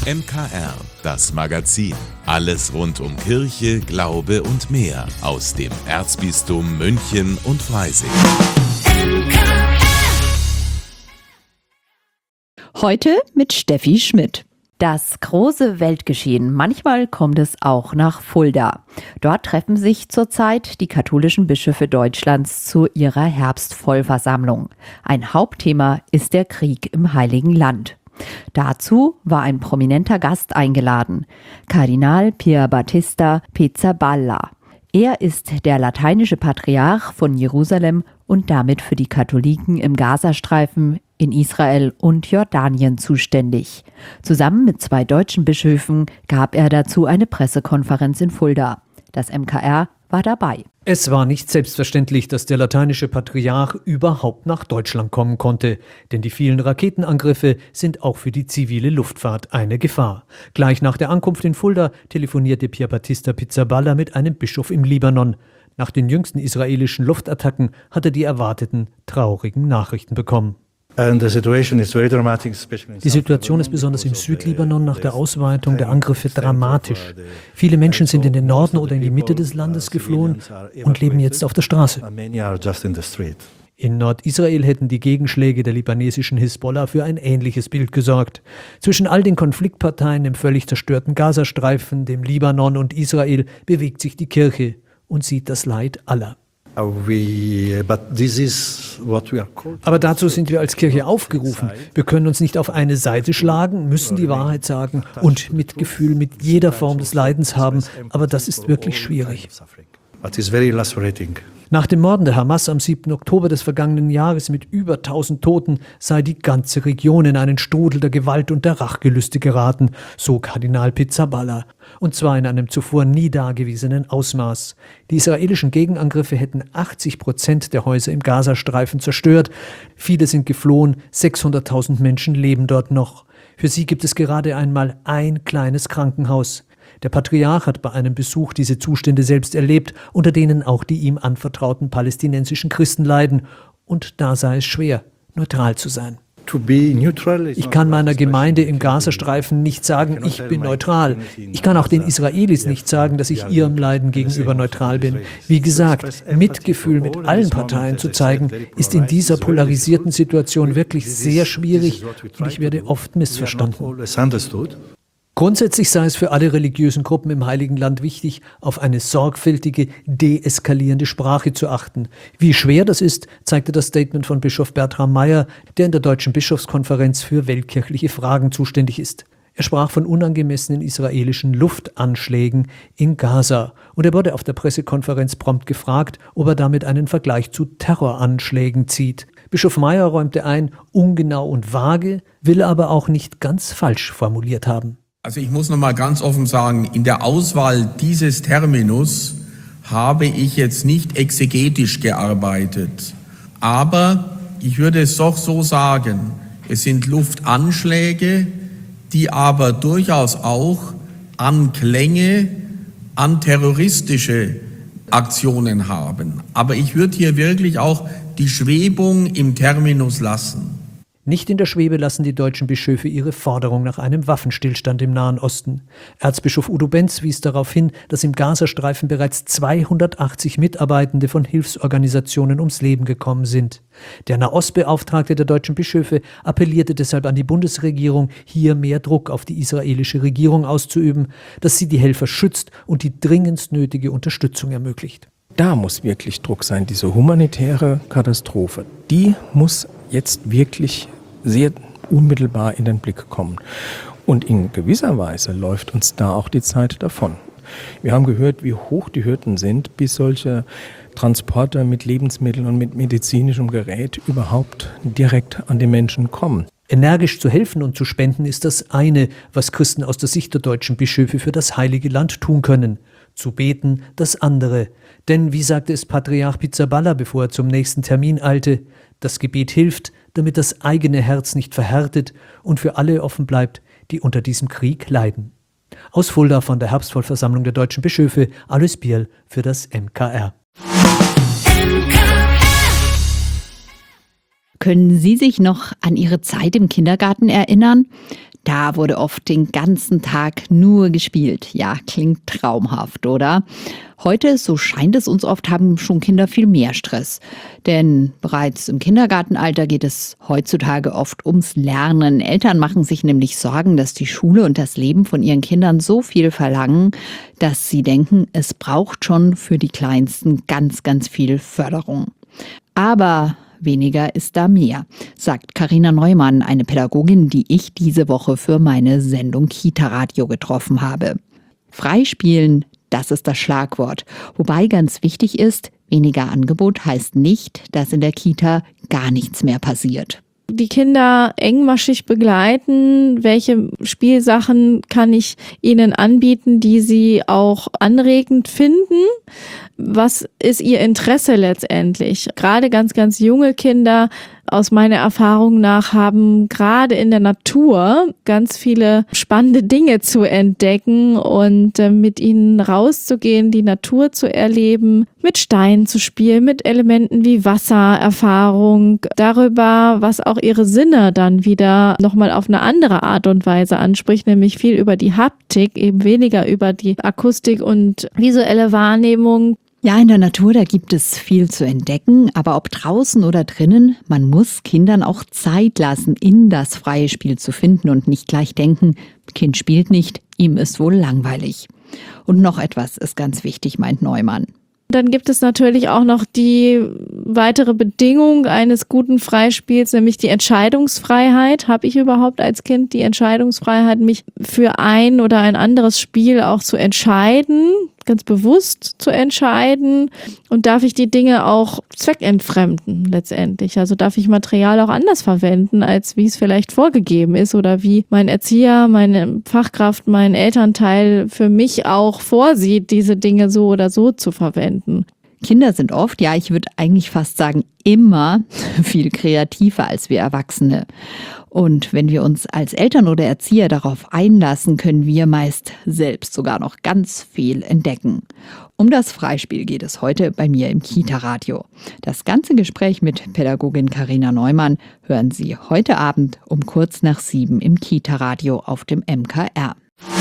MKR, das Magazin. Alles rund um Kirche, Glaube und mehr aus dem Erzbistum München und Freising. Heute mit Steffi Schmidt. Das große Weltgeschehen, manchmal kommt es auch nach Fulda. Dort treffen sich zurzeit die katholischen Bischöfe Deutschlands zu ihrer Herbstvollversammlung. Ein Hauptthema ist der Krieg im Heiligen Land. Dazu war ein prominenter Gast eingeladen, Kardinal Pierbattista Pizzaballa. Er ist der lateinische Patriarch von Jerusalem und damit für die Katholiken im Gazastreifen, in Israel und Jordanien zuständig. Zusammen mit 2 deutschen Bischöfen gab er dazu eine Pressekonferenz in Fulda. Das MKR war dabei. Es war nicht selbstverständlich, dass der lateinische Patriarch überhaupt nach Deutschland kommen konnte, denn die vielen Raketenangriffe sind auch für die zivile Luftfahrt eine Gefahr. Gleich nach der Ankunft in Fulda telefonierte Pierbattista Pizzaballa mit einem Bischof im Libanon. Nach den jüngsten israelischen Luftattacken hat er die erwarteten traurigen Nachrichten bekommen. Die Situation ist besonders im Südlibanon nach der Ausweitung der Angriffe dramatisch. Viele Menschen sind in den Norden oder in die Mitte des Landes geflohen und leben jetzt auf der Straße. In Nordisrael hätten die Gegenschläge der libanesischen Hisbollah für ein ähnliches Bild gesorgt. Zwischen all den Konfliktparteien im völlig zerstörten Gazastreifen, dem Libanon und Israel bewegt sich die Kirche und sieht das Leid aller. Aber dazu sind wir als Kirche aufgerufen. Wir können uns nicht auf eine Seite schlagen, müssen die Wahrheit sagen und Mitgefühl mit jeder Form des Leidens haben. Aber das ist wirklich schwierig. Nach dem Morden der Hamas am 7. Oktober des vergangenen Jahres mit über 1000 Toten sei die ganze Region in einen Strudel der Gewalt und der Rachgelüste geraten, so Kardinal Pizzaballa. Und zwar in einem zuvor nie dagewesenen Ausmaß. Die israelischen Gegenangriffe hätten 80% der Häuser im Gazastreifen zerstört. Viele sind geflohen, 600.000 Menschen leben dort noch. Für sie gibt es gerade einmal ein kleines Krankenhaus. Der Patriarch hat bei einem Besuch diese Zustände selbst erlebt, unter denen auch die ihm anvertrauten palästinensischen Christen leiden. Und da sei es schwer, neutral zu sein. Ich kann meiner Gemeinde im Gazastreifen nicht sagen, ich bin neutral. Ich kann auch den Israelis nicht sagen, dass ich ihrem Leiden gegenüber neutral bin. Wie gesagt, Mitgefühl mit allen Parteien zu zeigen, ist in dieser polarisierten Situation wirklich sehr schwierig und ich werde oft missverstanden. Grundsätzlich sei es für alle religiösen Gruppen im Heiligen Land wichtig, auf eine sorgfältige, deeskalierende Sprache zu achten. Wie schwer das ist, zeigte das Statement von Bischof Bertram Meyer, der in der Deutschen Bischofskonferenz für weltkirchliche Fragen zuständig ist. Er sprach von unangemessenen israelischen Luftanschlägen in Gaza und er wurde auf der Pressekonferenz prompt gefragt, ob er damit einen Vergleich zu Terroranschlägen zieht. Bischof Meyer räumte ein, ungenau und vage, will aber auch nicht ganz falsch formuliert haben. Also ich muss noch mal ganz offen sagen, in der Auswahl dieses Terminus habe ich jetzt nicht exegetisch gearbeitet. Aber ich würde es doch so sagen, es sind Luftanschläge, die aber durchaus auch Anklänge an terroristische Aktionen haben. Aber ich würde hier wirklich auch die Schwebung im Terminus lassen. Nicht in der Schwebe lassen die deutschen Bischöfe ihre Forderung nach einem Waffenstillstand im Nahen Osten. Erzbischof Udo Benz wies darauf hin, dass im Gazastreifen bereits 280 Mitarbeitende von Hilfsorganisationen ums Leben gekommen sind. Der Nahostbeauftragte der deutschen Bischöfe appellierte deshalb an die Bundesregierung, hier mehr Druck auf die israelische Regierung auszuüben, dass sie die Helfer schützt und die dringendst nötige Unterstützung ermöglicht. Da muss wirklich Druck sein. Diese humanitäre Katastrophe, die muss jetzt wirklich sehr unmittelbar in den Blick kommen. Und in gewisser Weise läuft uns da auch die Zeit davon. Wir haben gehört, wie hoch die Hürden sind, bis solche Transporter mit Lebensmitteln und mit medizinischem Gerät überhaupt direkt an die Menschen kommen. Energisch zu helfen und zu spenden ist das eine, was Christen aus der Sicht der deutschen Bischöfe für das Heilige Land tun können. Zu beten das andere. Denn, wie sagte es Patriarch Pizzaballa, bevor er zum nächsten Termin eilte, das Gebet hilft, damit das eigene Herz nicht verhärtet und für alle offen bleibt, die unter diesem Krieg leiden. Aus Fulda von der Herbstvollversammlung der deutschen Bischöfe, Alois Bierl für das MKR. Können Sie sich noch an Ihre Zeit im Kindergarten erinnern? Da wurde oft den ganzen Tag nur gespielt. Ja, klingt traumhaft, oder? Heute, so scheint es uns oft, haben schon Kinder viel mehr Stress. Denn bereits im Kindergartenalter geht es heutzutage oft ums Lernen. Eltern machen sich nämlich Sorgen, dass die Schule und das Leben von ihren Kindern so viel verlangen, dass sie denken, es braucht schon für die Kleinsten ganz, ganz viel Förderung. Aber weniger ist da mehr, sagt Carina Neumann, eine Pädagogin, die ich diese Woche für meine Sendung Kita-Radio getroffen habe. Freispielen, das ist das Schlagwort. Wobei ganz wichtig ist, weniger Angebot heißt nicht, dass in der Kita gar nichts mehr passiert. Die Kinder engmaschig begleiten, welche Spielsachen kann ich ihnen anbieten, die sie auch anregend finden. Was ist ihr Interesse letztendlich? Gerade ganz, ganz junge Kinder, aus meiner Erfahrung nach, haben gerade in der Natur ganz viele spannende Dinge zu entdecken und mit ihnen rauszugehen, die Natur zu erleben, mit Steinen zu spielen, mit Elementen wie Wassererfahrung, darüber, was auch ihre Sinne dann wieder nochmal auf eine andere Art und Weise anspricht, nämlich viel über die Haptik, eben weniger über die Akustik und visuelle Wahrnehmung. Ja, in der Natur, da gibt es viel zu entdecken, aber ob draußen oder drinnen, man muss Kindern auch Zeit lassen, in das freie Spiel zu finden und nicht gleich denken, Kind spielt nicht, ihm ist wohl langweilig. Und noch etwas ist ganz wichtig, meint Neumann. Dann gibt es natürlich auch noch die weitere Bedingung eines guten Freispiels, nämlich die Entscheidungsfreiheit. Habe ich überhaupt als Kind die Entscheidungsfreiheit, mich für ein oder ein anderes Spiel auch zu entscheiden, ganz bewusst zu entscheiden? Und darf ich die Dinge auch zweckentfremden letztendlich? Also darf ich Material auch anders verwenden, als wie es vielleicht vorgegeben ist oder wie mein Erzieher, meine Fachkraft, mein Elternteil für mich auch vorsieht, diese Dinge so oder so zu verwenden? Kinder sind oft, ja, ich würde eigentlich fast sagen, immer viel kreativer als wir Erwachsene. Und wenn wir uns als Eltern oder Erzieher darauf einlassen, können wir meist selbst sogar noch ganz viel entdecken. Um das Freispiel geht es heute bei mir im Kita-Radio. Das ganze Gespräch mit Pädagogin Carina Neumann hören Sie heute Abend um kurz nach 7 im Kita-Radio auf dem MKR.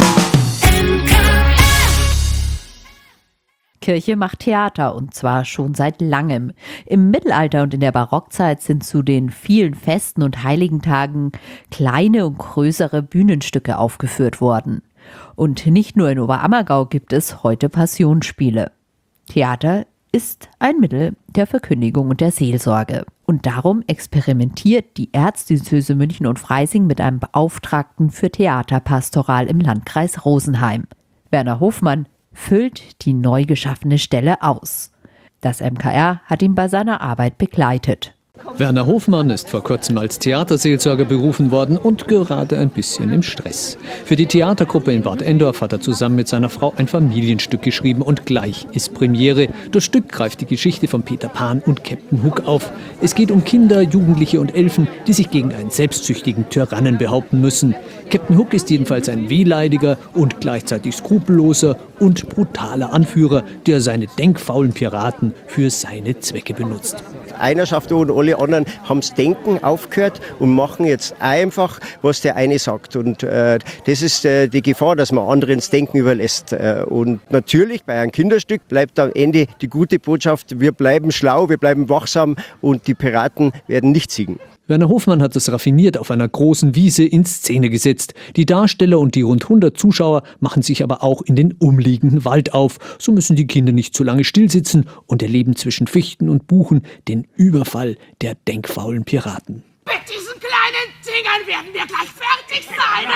Kirche macht Theater, und zwar schon seit langem. Im Mittelalter und in der Barockzeit sind zu den vielen Festen und Heiligentagen kleine und größere Bühnenstücke aufgeführt worden. Und nicht nur in Oberammergau gibt es heute Passionsspiele. Theater ist ein Mittel der Verkündigung und der Seelsorge. Und darum experimentiert die Erzdiözese München und Freising mit einem Beauftragten für Theaterpastoral im Landkreis Rosenheim. Werner Hofmann füllt die neu geschaffene Stelle aus. Das MKR hat ihn bei seiner Arbeit begleitet. Werner Hofmann ist vor kurzem als Theaterseelsorger berufen worden und gerade ein bisschen im Stress. Für die Theatergruppe in Bad Endorf hat er zusammen mit seiner Frau ein Familienstück geschrieben und gleich ist Premiere. Das Stück greift die Geschichte von Peter Pan und Captain Hook auf. Es geht um Kinder, Jugendliche und Elfen, die sich gegen einen selbstsüchtigen Tyrannen behaupten müssen. Captain Hook ist jedenfalls ein wehleidiger und gleichzeitig skrupelloser und brutaler Anführer, der seine denkfaulen Piraten für seine Zwecke benutzt. Einer schafft und alle anderen haben das Denken aufgehört und machen jetzt einfach, was der eine sagt. Und das ist die Gefahr, dass man anderen das Denken überlässt. Und natürlich bei einem Kinderstück bleibt am Ende die gute Botschaft, wir bleiben schlau, wir bleiben wachsam und die Piraten werden nicht siegen. Werner Hofmann hat es raffiniert auf einer großen Wiese in Szene gesetzt. Die Darsteller und die rund 100 Zuschauer machen sich aber auch in den umliegenden Wald auf. So müssen die Kinder nicht zu lange stillsitzen und erleben zwischen Fichten und Buchen den Überfall der denkfaulen Piraten. Mit diesen kleinen Dingern werden wir gleich fertig sein.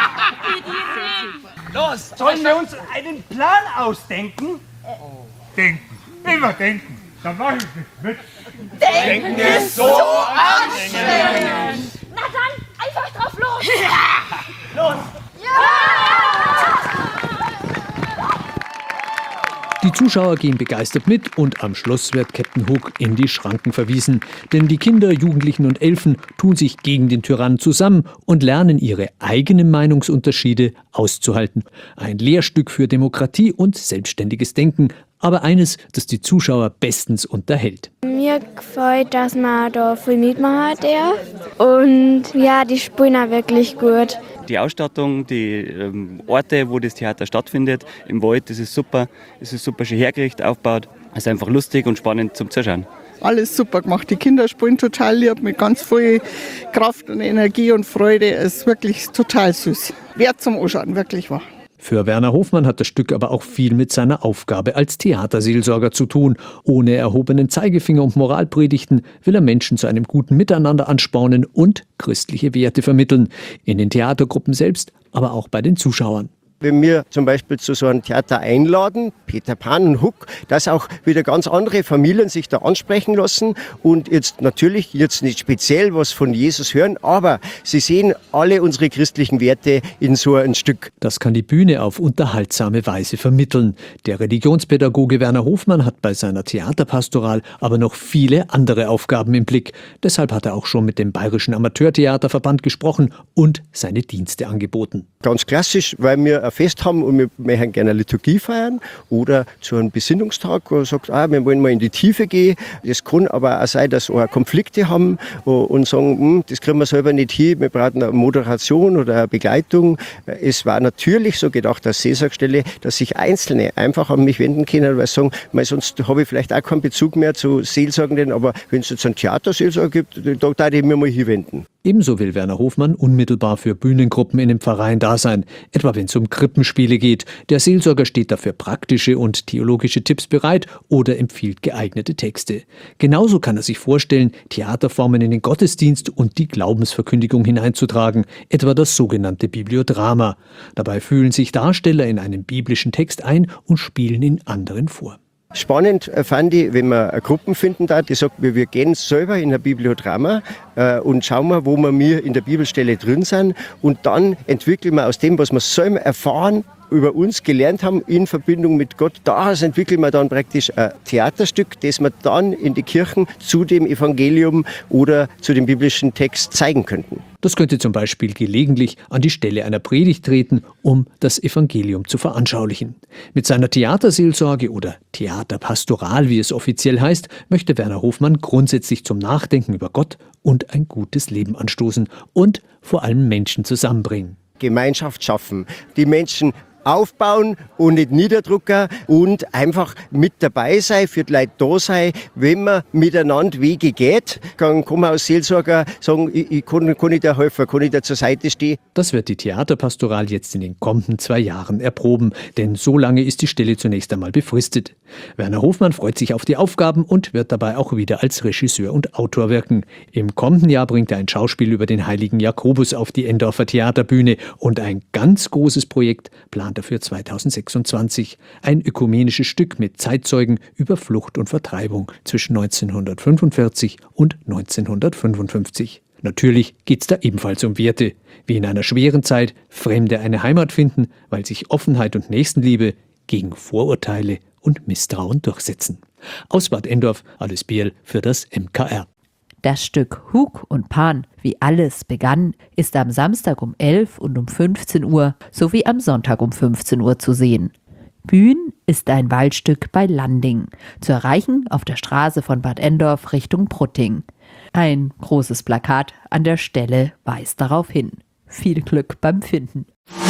Los, sollen wir uns einen Plan ausdenken? Denken, immer denken. Da mache ich nicht mit. Denken ist so anstrengend. Na dann, einfach drauf los. Ja. Los. Die Zuschauer gehen begeistert mit und am Schluss wird Captain Hook in die Schranken verwiesen. Denn die Kinder, Jugendlichen und Elfen tun sich gegen den Tyrannen zusammen und lernen ihre eigenen Meinungsunterschiede auszuhalten. Ein Lehrstück für Demokratie und selbstständiges Denken, aber eines, das die Zuschauer bestens unterhält. Mir gefällt, dass man da viel mitmachen darf. Und ja, die spielen auch wirklich gut. Die Ausstattung, die Orte, wo das Theater stattfindet, im Wald, das ist super. Es ist super schön hergerichtet, aufgebaut. Es ist einfach lustig und spannend zum Zuschauen. Alles super gemacht. Die Kinder spielen total lieb, mit ganz viel Kraft und Energie und Freude. Es ist wirklich total süß. Wert zum Anschauen, wirklich wahr. Für Werner Hofmann hat das Stück aber auch viel mit seiner Aufgabe als Theaterseelsorger zu tun. Ohne erhobenen Zeigefinger und Moralpredigten will er Menschen zu einem guten Miteinander anspornen und christliche Werte vermitteln. In den Theatergruppen selbst, aber auch bei den Zuschauern. Wenn wir zum Beispiel zu so einem Theater einladen, Peter Pan und Huck, dass auch wieder ganz andere Familien sich da ansprechen lassen und jetzt natürlich jetzt nicht speziell was von Jesus hören, aber sie sehen alle unsere christlichen Werte in so ein Stück. Das kann die Bühne auf unterhaltsame Weise vermitteln. Der Religionspädagoge Werner Hofmann hat bei seiner Theaterpastoral aber noch viele andere Aufgaben im Blick. Deshalb hat er auch schon mit dem Bayerischen Amateurtheaterverband gesprochen und seine Dienste angeboten. Ganz klassisch, weil wir ein Fest haben und wir möchten gerne eine Liturgie feiern oder zu einem Besinnungstag, wo man sagt, wir wollen mal in die Tiefe gehen. Das kann aber auch sein, dass wir Konflikte haben und sagen, das kriegen wir selber nicht hin, wir brauchen eine Moderation oder eine Begleitung. Es war natürlich so gedacht als Seelsorgestelle, dass sich Einzelne einfach an mich wenden können, weil sie sagen, sonst habe ich vielleicht auch keinen Bezug mehr zu Seelsorgenden, aber wenn es jetzt einen Theaterseelsorger gibt, da darf ich mir mal hinwenden. Ebenso will Werner Hofmann unmittelbar für Bühnengruppen in dem Verein da sein, etwa wenn es um Krippenspiele geht. Der Seelsorger steht dafür praktische und theologische Tipps bereit oder empfiehlt geeignete Texte. Genauso kann er sich vorstellen, Theaterformen in den Gottesdienst und die Glaubensverkündigung hineinzutragen, etwa das sogenannte Bibliodrama. Dabei fühlen sich Darsteller in einen biblischen Text ein und spielen ihn anderen vor. Spannend fand ich, wenn man Gruppen finden da, die sagt, wir gehen selber in ein Bibliodrama und schauen mal, wo wir in der Bibelstelle drin sind und dann entwickeln wir aus dem, was wir selber erfahren, über uns gelernt haben in Verbindung mit Gott, daraus entwickeln wir dann praktisch ein Theaterstück, das wir dann in die Kirchen zu dem Evangelium oder zu dem biblischen Text zeigen könnten. Das könnte zum Beispiel gelegentlich an die Stelle einer Predigt treten, um das Evangelium zu veranschaulichen. Mit seiner Theaterseelsorge oder Theaterpastoral, wie es offiziell heißt, möchte Werner Hofmann grundsätzlich zum Nachdenken über Gott und ein gutes Leben anstoßen und vor allem Menschen zusammenbringen. Gemeinschaft schaffen, die Menschen aufbauen und nicht niederdrücken und einfach mit dabei sein, für die Leute da sein. Wenn man miteinander Wege geht, kann man als Seelsorger sagen, kann ich dir helfen, kann ich dir zur Seite stehen. Das wird die Theaterpastoral jetzt in den kommenden 2 Jahren erproben, denn so lange ist die Stelle zunächst einmal befristet. Werner Hofmann freut sich auf die Aufgaben und wird dabei auch wieder als Regisseur und Autor wirken. Im kommenden Jahr bringt er ein Schauspiel über den heiligen Jakobus auf die Endorfer Theaterbühne und ein ganz großes Projekt plant er für 2026. Ein ökumenisches Stück mit Zeitzeugen über Flucht und Vertreibung zwischen 1945 und 1955. Natürlich geht es da ebenfalls um Werte, wie in einer schweren Zeit Fremde eine Heimat finden, weil sich Offenheit und Nächstenliebe gegen Vorurteile und Misstrauen durchsetzen. Aus Bad Endorf, Alice Bierl für das MKR. Das Stück Huck und Pan, wie alles begann, ist am Samstag um 11 und um 15 Uhr sowie am Sonntag um 15 Uhr zu sehen. Bühn ist ein Waldstück bei Landing, zu erreichen auf der Straße von Bad Endorf Richtung Prutting. Ein großes Plakat an der Stelle weist darauf hin. Viel Glück beim Finden.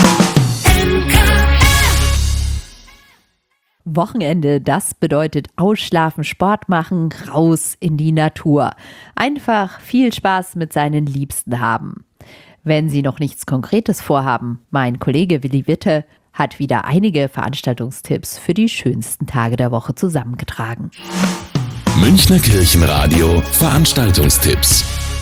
Wochenende, das bedeutet ausschlafen, Sport machen, raus in die Natur. Einfach viel Spaß mit seinen Liebsten haben. Wenn Sie noch nichts Konkretes vorhaben, mein Kollege Willi Witte hat wieder einige Veranstaltungstipps für die schönsten Tage der Woche zusammengetragen. Münchner Kirchenradio Veranstaltungstipps.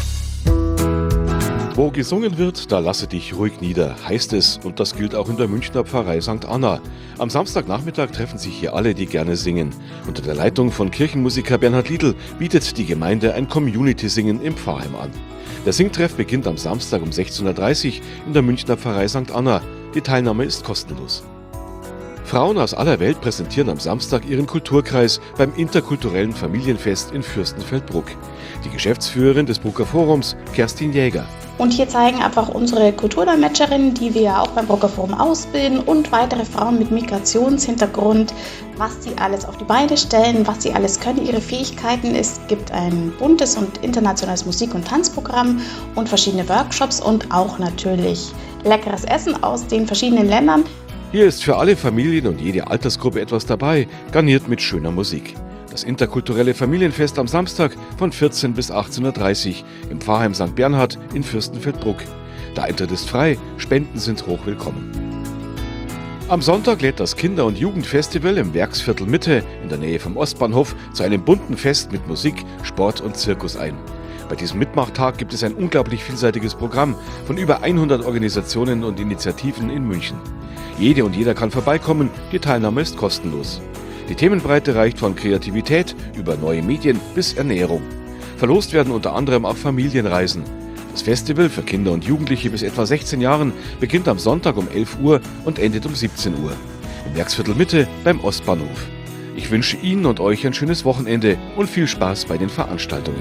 Wo gesungen wird, da lasse dich ruhig nieder, heißt es, und das gilt auch in der Münchner Pfarrei St. Anna. Am Samstagnachmittag treffen sich hier alle, die gerne singen. Unter der Leitung von Kirchenmusiker Bernhard Liedl bietet die Gemeinde ein Community-Singen im Pfarrheim an. Der Singtreff beginnt am Samstag um 16.30 Uhr in der Münchner Pfarrei St. Anna. Die Teilnahme ist kostenlos. Frauen aus aller Welt präsentieren am Samstag ihren Kulturkreis beim interkulturellen Familienfest in Fürstenfeldbruck. Die Geschäftsführerin des Brucker Forums, Kerstin Jäger. Und hier zeigen einfach unsere Kulturdolmetscherinnen, die wir ja auch beim Brucker Forum ausbilden, und weitere Frauen mit Migrationshintergrund, was sie alles auf die Beine stellen, was sie alles können, ihre Fähigkeiten. Es gibt ein buntes und internationales Musik- und Tanzprogramm und verschiedene Workshops und auch natürlich leckeres Essen aus den verschiedenen Ländern. Hier ist für alle Familien und jede Altersgruppe etwas dabei, garniert mit schöner Musik. Das interkulturelle Familienfest am Samstag von 14 bis 18.30 Uhr im Pfarrheim St. Bernhard in Fürstenfeldbruck. Der Eintritt ist frei, Spenden sind hochwillkommen. Am Sonntag lädt das Kinder- und Jugendfestival im Werksviertel Mitte in der Nähe vom Ostbahnhof zu einem bunten Fest mit Musik, Sport und Zirkus ein. Bei diesem Mitmachtag gibt es ein unglaublich vielseitiges Programm von über 100 Organisationen und Initiativen in München. Jede und jeder kann vorbeikommen, die Teilnahme ist kostenlos. Die Themenbreite reicht von Kreativität über neue Medien bis Ernährung. Verlost werden unter anderem auch Familienreisen. Das Festival für Kinder und Jugendliche bis etwa 16 Jahren beginnt am Sonntag um 11 Uhr und endet um 17 Uhr. Im Werksviertel Mitte beim Ostbahnhof. Ich wünsche Ihnen und euch ein schönes Wochenende und viel Spaß bei den Veranstaltungen.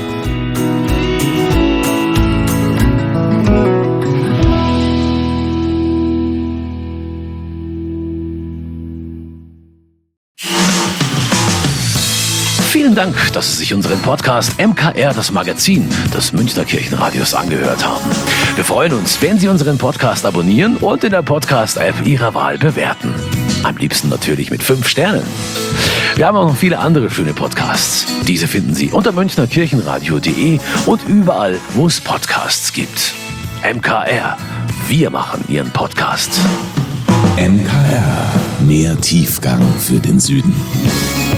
Vielen Dank, dass Sie sich unseren Podcast MKR, das Magazin des Münchner Kirchenradios, angehört haben. Wir freuen uns, wenn Sie unseren Podcast abonnieren und in der Podcast-App Ihrer Wahl bewerten. Am liebsten natürlich mit 5 Sternen. Wir haben auch noch viele andere schöne Podcasts. Diese finden Sie unter münchnerkirchenradio.de und überall, wo es Podcasts gibt. MKR, wir machen Ihren Podcast. MKR, mehr Tiefgang für den Süden.